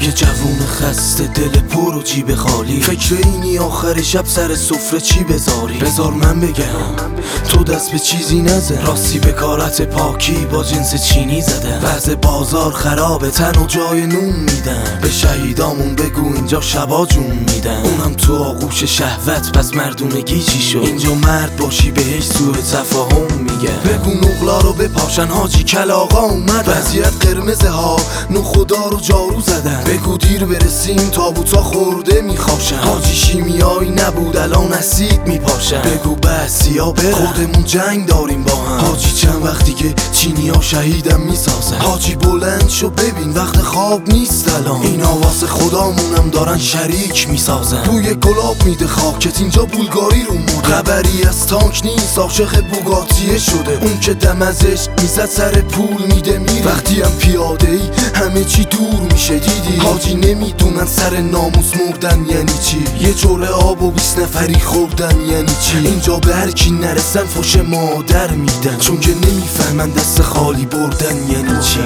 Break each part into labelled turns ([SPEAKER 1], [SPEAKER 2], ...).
[SPEAKER 1] که جوون خسته دل پر و جیب خالی، فکر اینی آخر شب سر سفره چی بذاری. بذار من بگم تو دست به چیزی نزن، راستی به کارت پاکی با جنس چینی زدن. وضع بازار خرابه، تن و جای نون میدن. به شهیدامون بگو اینجا شبا جون میدن، اونم تو آغوش شهوت. پس مردونگی چی شد؟ اینجا مرد باشی بهش سوء تفاهم میگن. بگو نقلا رو بپاشن حاجی کلاغا اومد. وضعیت قرمزه ها نو خدا رو جارو زدن. بگو دیر برسیم تابوتا خورده میخواشن. حاجی شیمیایی نبود الان اسید میپاشن. بگو بسیا بره خودمون جنگ داریم با هم. حاجی چند وقتی که چینی ها شهیدم میسازن. حاجی بلند شو ببین وقت خواب نیست الان. اینا واسه خدامونم دارن شریک میسازن. توی گلاب میده خاکت اینجا بولگاری رو مود. خبری از تانک نیست عاشق بوگاتیه شده. اون که دم ازش میزد سر پول میده میره. وقتی هم پیاده ای همه چی دور میشه دیدی. حاجی نمیدونن سر ناموس مردن یعنی چی. یه جوره آب و 20 نفری خوردن یعنی چی. اینجا به هر کی نرسن فوش مادر میدن، چون که نمیفهمن دست خالی بردن یعنی چی.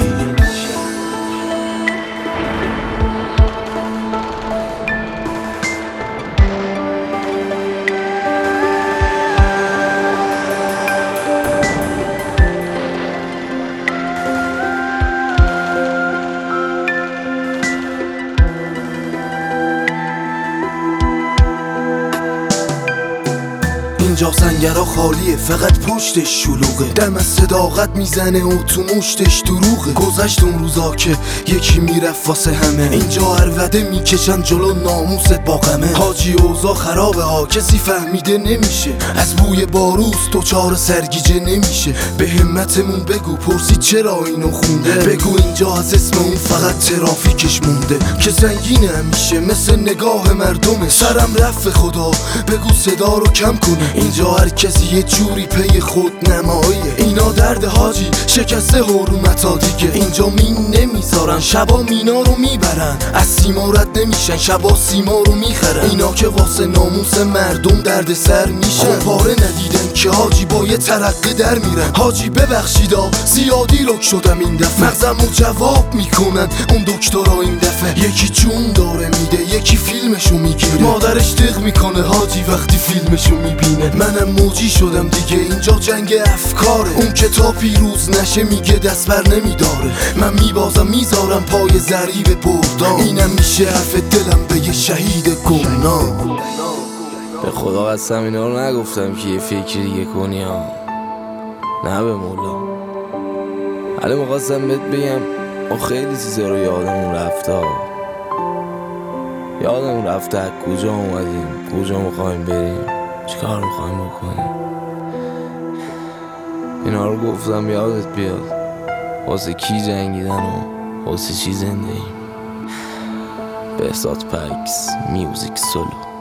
[SPEAKER 1] اینجا سنگرها خالیه فقط پشتش شلوغه. دم از صداقت میزنه و تو مشتش دروغه. گذشت اون روزا که یکی میرفت واسه همه. اینجا عربده میکشن جلو ناموست با غمه. حاجی اوضاع خرابه ها کسی فهمیده نمیشه. از بوی باروس دوچار سرگیجه نمیشه. به همتمون بگو پرسی چرا اینو خونده. بگو اینجا از اسم اون فقط ترافیکش مونده که سنگینه همیشه مثل نگاه مردمه. سرم رفت خدا بگو صدا رو کم کنه. اینجا هر کسی یه جوری پی خود نماییه. اینا درد حاجی شکسته حرمتا دیگه. اینجا مین نمیذارن شبا مینا رو میبرن. از سیما رد نمیشن شبا سیما رو میخرن. اینا که واسه ناموس مردم درد سر میشن. پاره ندیدن که حاجی با یه ترقه در میرن. حاجی ببخشیدا زیادی رک شدم این دفعه. مغزمو جواب میکنن اون دکترها این دفعه. یکی جون داره میده یکی فیلمشو میگیره. مادرش دق میکنه حاجی وقتی فیلمشو میبینه. منم موجی شدم دیگه اینجا جنگ افکاره. اون که تا پیروز نشه میگه دست بر نمیداره. من میبازم میذارم پای ضریب بردام. اینم میشه حرف دلم به یه شهید گمنام.
[SPEAKER 2] به خدا قسم اینا رو نگفتم که یه فکر دیگه کنی ها. نه به مولا حالا میخواستم بهت بگم ما خیلی چیزا رو یادمون رفته ها. یادمون رفته از کجا اومدیم کجا میخوایم بریم چیکار میخوایم بکنیم. اینا رو گفتم یادت بیاد واسه کی جنگیدن و واسه چی زنده ایم. بهزاد پکس میوزیک سولو.